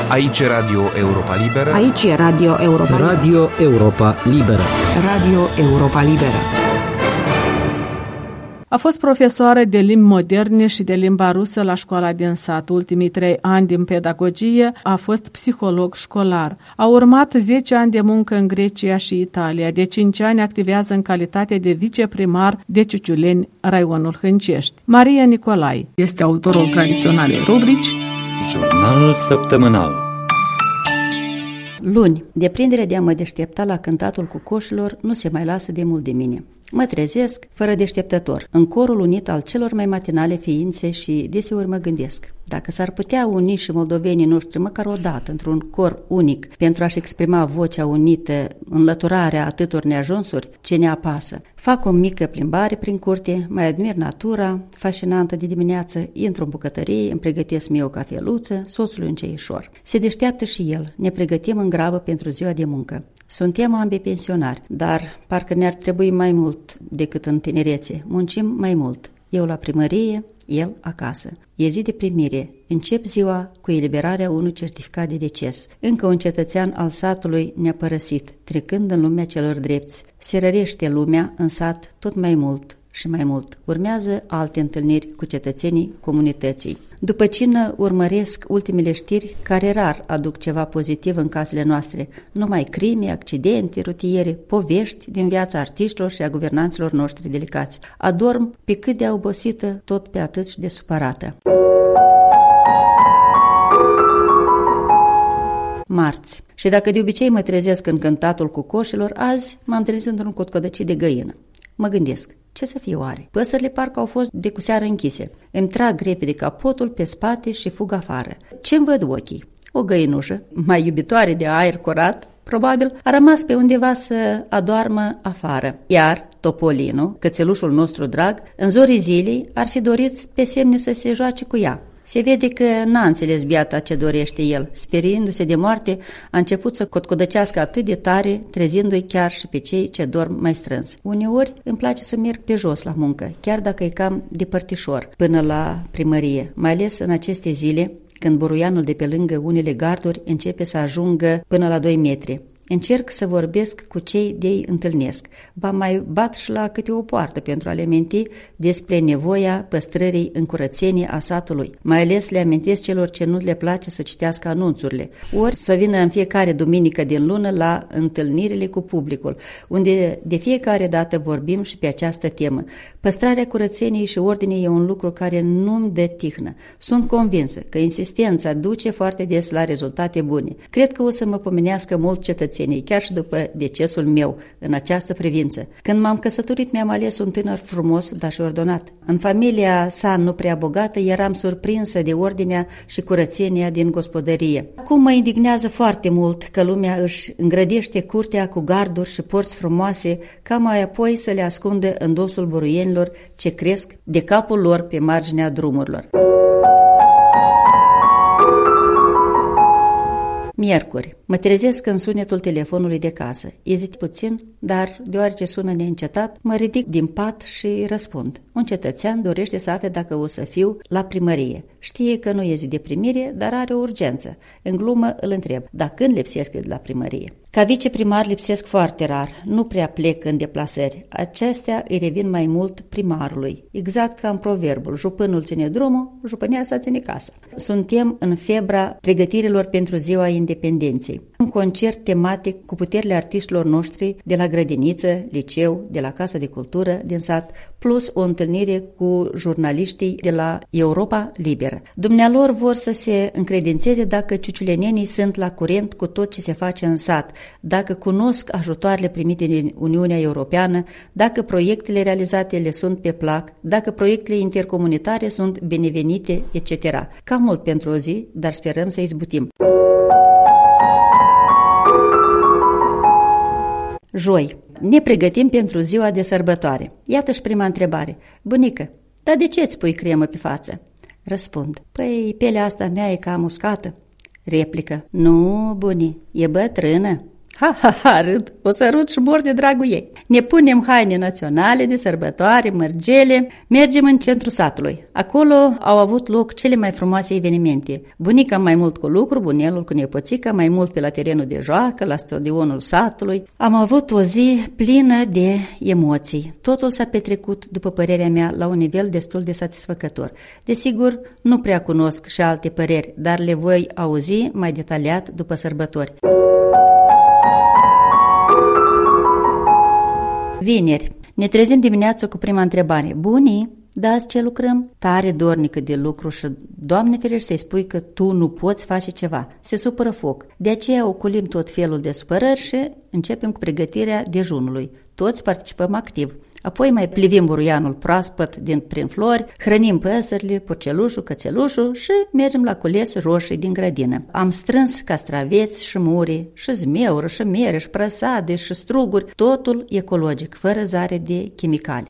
Aici e Radio Europa Liberă. Aici e Radio Europa Liberă. Radio Europa Liberă. Radio Europa Liberă. A fost profesoară de limbi moderne și de limba rusă la școala din sat. Ultimii 3 ani din pedagogie a fost psiholog școlar. A urmat 10 ani de muncă în Grecia și Italia. De 5 ani activează în calitate de viceprimar de Ciuciuleni, raionul Hâncești. Maria Nicolai este autorul tradiționalei rubrici Jurnal săptămânal. Luni, deprinderea de a mă deștepta la cântatul cu coșilor nu se mai lasă de mult de mine. Mă trezesc, fără deșteptător, în corul unit al celor mai matinale ființe și deseori mă gândesc. Dacă s-ar putea uni și moldovenii noștri măcar o dată într-un cor unic pentru a-și exprima vocea unită, înlăturarea atâtor neajunsuri, ce ne apasă. Fac o mică plimbare prin curte, mai admir natura fascinantă de dimineață, intru în bucătărie, îmi pregătesc mie o cafeluță, soțului un ceișor. Se deșteaptă și el, ne pregătim în grabă pentru ziua de muncă. Suntem ambii pensionari, dar parcă ne-ar trebui mai mult decât în tinerețe. Muncim mai mult. Eu la primărie, el acasă. E zi de primire. Încep ziua cu eliberarea unui certificat de deces. Încă un cetățean al satului ne-a părăsit, trecând în lumea celor drepți. Se rărește lumea în sat tot mai mult și mai mult. Urmează alte întâlniri cu cetățenii comunității. După cină urmăresc ultimele știri care rar aduc ceva pozitiv în casele noastre. Numai crime, accidente, rutiere, povești din viața artiștilor și a guvernanților noștri delicați. Adorm pe cât de obosită, tot pe atât și de supărată. Marți. Și dacă de obicei mă trezesc în cântatul cu coșilor, azi m-am trezit într-un cotcodăcit de găină. Mă gândesc, ce să fie oare? Păsările parcă au fost de cu seară închise. Îmi trag repede capotul pe spate și fug afară. Ce-mi văd ochii? O găinușă, mai iubitoare de aer curat, probabil, a rămas pe undeva să adoarmă afară. Iar topolinul, cățelușul nostru drag, în zorii zilei ar fi dorit pe semne să se joace cu ea. Se vede că n-a înțeles biata ce dorește el. Speriindu-se de moarte, a început să cotcodăcească atât de tare, trezindu-i chiar și pe cei ce dorm mai strâns. Uneori îmi place să merg pe jos la muncă, chiar dacă e cam depărtișor, până la primărie, mai ales în aceste zile, când buruianul de pe lângă unele garduri începe să ajungă până la 2 metri. Încerc să vorbesc cu cei de-i întâlnesc. Ba mai bat și la câte o poartă pentru a le aminti despre nevoia păstrării în curățenie a satului. Mai ales le amintesc celor ce nu le place să citească anunțurile. Ori să vină în fiecare duminică din lună la întâlnirile cu publicul, unde de fiecare dată vorbim și pe această temă. Păstrarea curățeniei și ordinii e un lucru care nu-mi dă tihnă. Sunt convinsă că insistența duce foarte des la rezultate bune. Cred că o să mă pomenească mult cetățenii, chiar și după decesul meu, în această privință. Când m-am căsătorit, mi-am ales un tânăr frumos, dar și ordonat. În familia sa nu prea bogată, eram surprinsă de ordinea și curățenia din gospodărie. Acum mă indignează foarte mult că lumea își îngrădește curtea cu garduri și porți frumoase, ca mai apoi să le ascundă în dosul buruienilor ce cresc de capul lor pe marginea drumurilor. Miercuri. Mă trezesc în sunetul telefonului de casă. Ezit puțin, dar deoarece sună neîncetat, mă ridic din pat și răspund. Un cetățean dorește să afle dacă o să fiu la primărie. Știe că nu e zi de primire, dar are o urgență. În glumă îl întreb, dar când lipsesc eu de la primărie? Ca viceprimar lipsesc foarte rar, nu prea plec în deplasări. Acestea îi revin mai mult primarului. Exact ca în proverbul, jupânul ține drumul, jupâneasa ține casa. Suntem în febra pregătirilor pentru ziua independenței. Un concert tematic cu puterile artiștilor noștri de la grădiniță, liceu, de la Casa de Cultură din sat, plus o întâlnire cu jurnaliștii de la Europa Liberă. Dumnealor vor să se încredințeze dacă ciuciulenenii sunt la curent cu tot ce se face în sat, dacă cunosc ajutoarele primite din Uniunea Europeană, dacă proiectele realizate le sunt pe plac, dacă proiectele intercomunitare sunt binevenite, etc. Cam mult pentru o zi, dar sperăm să izbutim. Joi. Ne pregătim pentru ziua de sărbătoare. Iată-și prima întrebare. Bunică, dar de ce îți pui cremă pe față? Răspund. Păi, pielea asta mea e cam uscată. Replică. Nu, buni, e bătrână. Ha, râd, o să râd și mor de dragul ei. Ne punem haine naționale de sărbătoare, mărgele, mergem în centrul satului. Acolo au avut loc cele mai frumoase evenimente. Bunica mai mult cu lucru, bunelul cu nepoțica, mai mult pe la terenul de joacă, la stadionul satului. Am avut o zi plină de emoții. Totul s-a petrecut, după părerea mea, la un nivel destul de satisfăcător. Desigur, nu prea cunosc și alte păreri, dar le voi auzi mai detaliat după sărbători. Vineri. Ne trezim dimineața cu prima întrebare. Bunii, da, ce lucrăm? Tare dornică de lucru și, Doamne ferește, să-i spui că tu nu poți face ceva. Se supără foc. De aceea ocolim tot felul de supărări și începem cu pregătirea dejunului. Toți participăm activ. Apoi mai plivim buruianul proaspăt prin flori, hrănim păsările, porcelușul, cățelușul și mergem la cules roșii din grădină. Am strâns castraveți și muri, și zmeură, și mere, și prăsade, și struguri, totul ecologic, fără zare de chimicale.